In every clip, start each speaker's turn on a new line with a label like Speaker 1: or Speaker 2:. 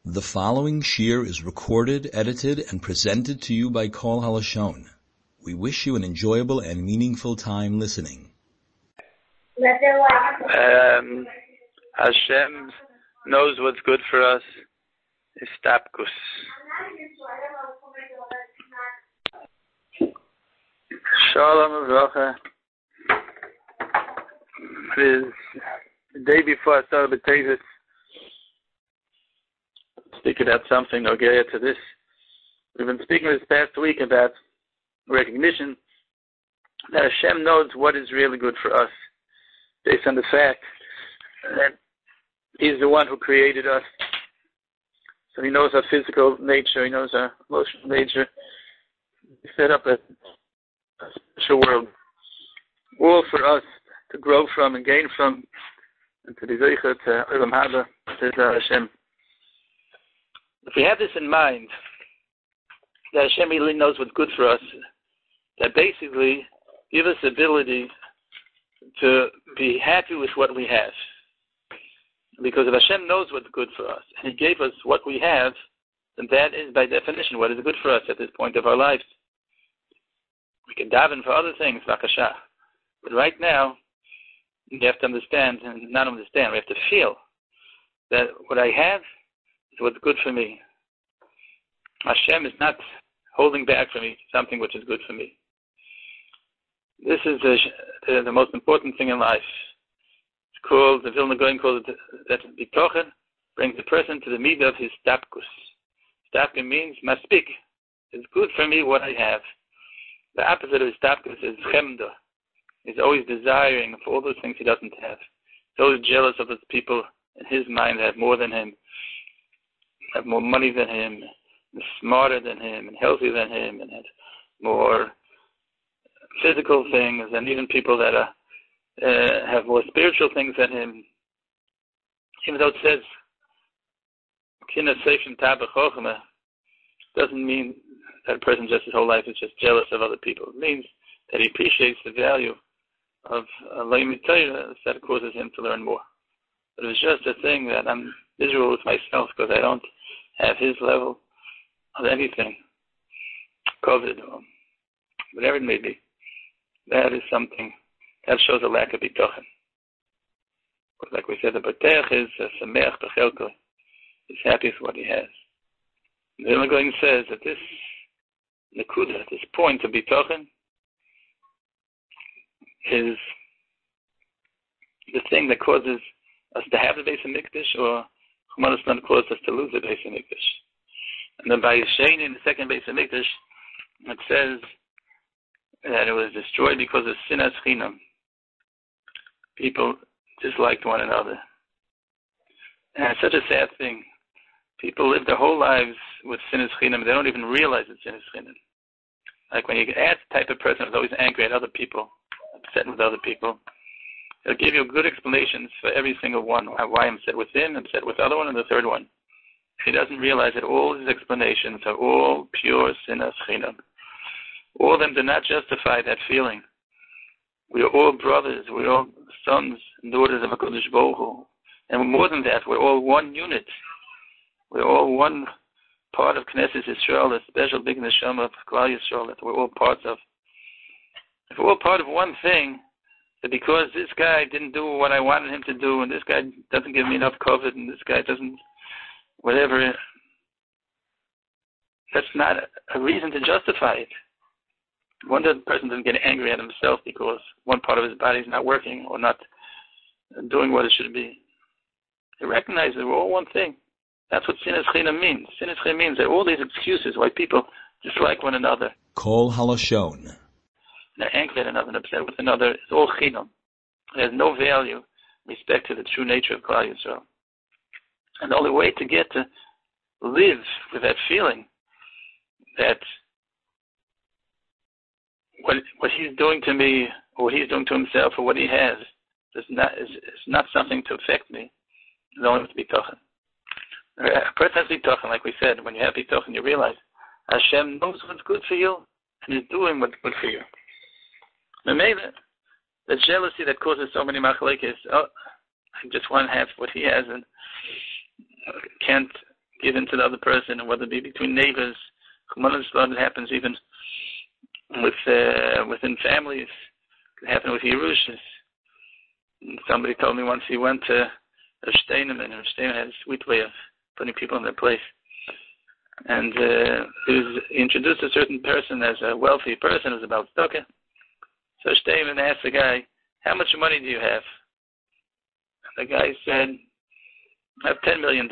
Speaker 1: The following shir is recorded, edited, and presented to you by Kol Halashon. We wish you an enjoyable and meaningful time listening.
Speaker 2: Hashem knows what's good for us. Istapkus. Shalom Avrocha. It is the day before I started B'Tevis. Speaking about something or get to this. We've been speaking this past week about recognition that Hashem knows what is really good for us based on the fact that He's the one who created us. So He knows our physical nature, He knows our emotional nature. He set up a special world, all for us to grow from and gain from, and to be zeicher to Olam Haba, to Hashem. If we have this in mind, that Hashem really knows what's good for us, that basically gives us the ability to be happy with what we have. Because if Hashem knows what's good for us, and He gave us what we have, then that is by definition what is good for us at this point of our lives. We can daven for other things, Vakashah. But right now, we have to understand, and not understand, we have to feel that what I have is what's good for me. Hashem is not holding back from me something which is good for me. This is the most important thing in life. It's called, the Vilna Gaon calls it, that Bitochen brings the person to the midah of his stapkus. Stapkus means maspik. It's good for me what I have. The opposite of his stapkus is chemda. He's always desiring for all those things he doesn't have. He's always jealous of those people in his mind that have more than him, have more money than him, and smarter than him, and healthier than him, and have more physical things, and even people that have more spiritual things than him. Even though it says Kina Seifim Tabach Chochmah, doesn't mean that a person just his whole life is just jealous of other people. It means that he appreciates the value of Leimit Torah that causes him to learn more. But it was just a thing that I'm miserable with myself because I don't have his level of anything, COVID or whatever it may be. That is something that shows a lack of bitochen. But like we said, the B'Teach is a sameach b'chelko. He's happy with what he has. The Vilna Gaon says that this nekuda, this point of bitochen, is the thing that causes us to have the Beis HaMikdash, or Chumash causes us to lose the Beis HaMikdash. And then by Yeshayim in the second Beis HaMikdash, it says that it was destroyed because of sinas chinam. People disliked one another. And it's such a sad thing. People live their whole lives with sinas chinam. They don't even realize it's sinas chinam. Like when you ask the type of person who's always angry at other people, upset with other people, he'll give you good explanations for every single one. Why I'm upset with him, I'm upset with the other one, and the third one. He doesn't realize that all his explanations are all pure sinas chinam. All of them do not justify that feeling. We are all brothers. We're all sons and daughters of HaKadosh Baruch Hu. And more than that, we're all one unit. We're all one part of Knesset Yisrael, a special big neshama of Klal Yisrael that we're all parts of. If we're all part of one thing, that because this guy didn't do what I wanted him to do, and this guy doesn't give me enough covet, and this guy doesn't, whatever, that's not a reason to justify it. One person doesn't get angry at himself because one part of his body is not working or not doing what it should be. He recognizes we're all one thing. That's what sinas chinam means. Sinas chinam means that all these excuses why people dislike one another,
Speaker 1: Kol Halashon,
Speaker 2: they're angry at another and upset with another, it's all chinam. It has no value in respect to the true nature of Klal Yisrael. And the only way to get to live with that feeling that what he's doing to me, or what he's doing to himself, or what he has, is not something to affect me. It's only with bitochen. A person has bitochen, like we said. When you have bitochen, you realize Hashem knows what's good for you, and is doing what's good for you. The jealousy that causes so many machlekes, I just want to have what he has, and can't given to the other person, and whether it be between neighbors. It happens even within families. It can happen with Yerushas. Somebody told me once he went to a Steinemann, and Steinemann had a sweet way of putting people in their place. And he introduced a certain person as a wealthy person who's about tzedakah. So Steinemann asked the guy, "How much money do you have?" And the guy said, "I have $10 million.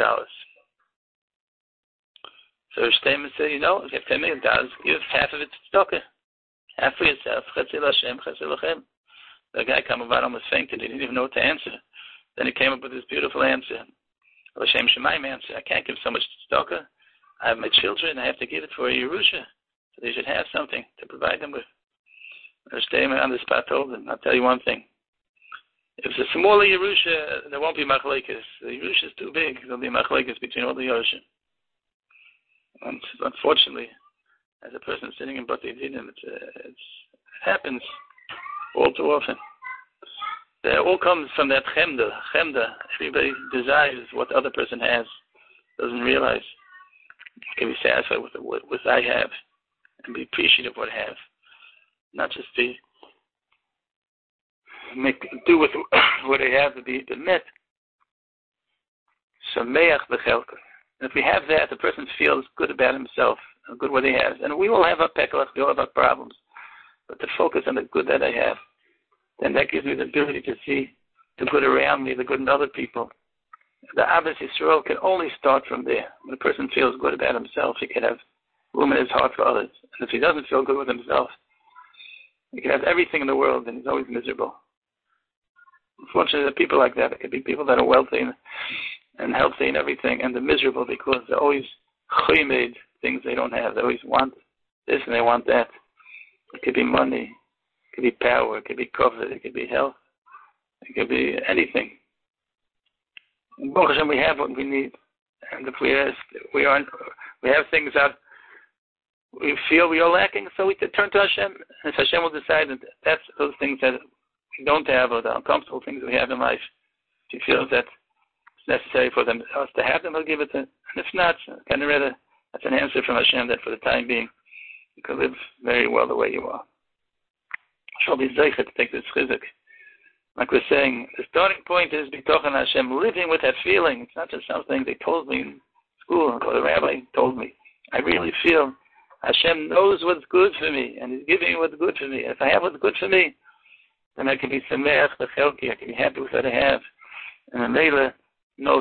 Speaker 2: So Steinemann said, "If you have $10 million, give half of it to tzedakah. Half for yourself. Chetzi l'Hashem, chetzi l'chem." The guy came about almost fainted. He didn't even know what to answer. Then he came up with this beautiful answer. L'Shem Shemaim answer. I can't give so much to tzedakah. I have my children. I have to give it for a Yerusha. So they should have something to provide them with. Steinemann on the spot told him, "I'll tell you one thing. If it's a smaller Yerusha, there won't be machlekes. The Yerusha is too big. There'll be machlekes between all the Yerushim." And unfortunately, as a person sitting in Bati Dinim, it happens all too often. It all comes from that chemda. Everybody desires what the other person has, doesn't realize. Can be satisfied with what I have, and be appreciative of what I have, not just do with what I have to be met. Sameach b'chelka. If we have that, the person feels good about himself, good what he has. And we all have our pekelach, we all have our problems. But to focus on the good that I have, then that gives me the ability to see the good around me, the good in other people. The Ahavas Yisrael can only start from there. When a person feels good about himself, he can have room in his heart for others. And if he doesn't feel good with himself, he can have everything in the world and he's always miserable. Unfortunately, there are people like that. There can be people that are wealthy and healthy and everything, and they're miserable because they're always chaymed things they don't have. They always want this and they want that. It could be money, it could be power, it could be comfort, it could be health, it could be anything. In Baruch Hashem, we have what we need, and if we have things that we feel we are lacking, so we turn to Hashem. And if Hashem will decide that that's those things that we don't have, or the uncomfortable things we have in life, if He feels that it's necessary for us to have them, He'll give it to. And if not, kind of rather that's an answer from Hashem that for the time being you can live very well the way you are. Shall be zeicher to take this chizuk. Like we're saying, the starting point is bitochen Hashem, living with that feeling. It's not just something they told me in school or the rabbi told me. I really feel Hashem knows what's good for me and He's giving me what's good for me. If I have what's good for me, then I can be sameach b'chelki. I can be happy with what I have. And the Mela, no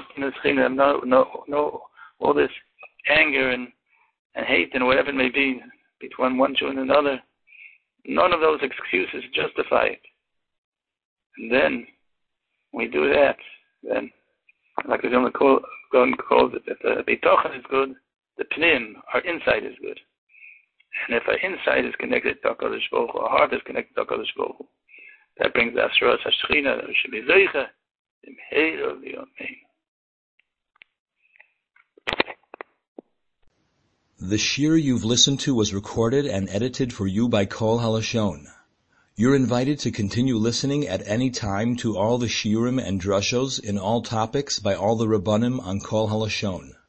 Speaker 2: all this anger and hate and whatever it may be between one Jew and another. None of those excuses justify it. And then, when we do that, then, like the Vilna Gaon calls it, that the bitochen is good, the pnim, our inside is good. And if our inside is connected to HaKadosh Baruch Hu, our heart is connected to HaKadosh Baruch Hu, that brings the Asheras HaShechina, that we should be zeicha, imheira v'yomein.
Speaker 1: The shir you've listened to was recorded and edited for you by Kol Halashon. You're invited to continue listening at any time to all the shiurim and drushos in all topics by all the Rabbanim on Kol Halashon.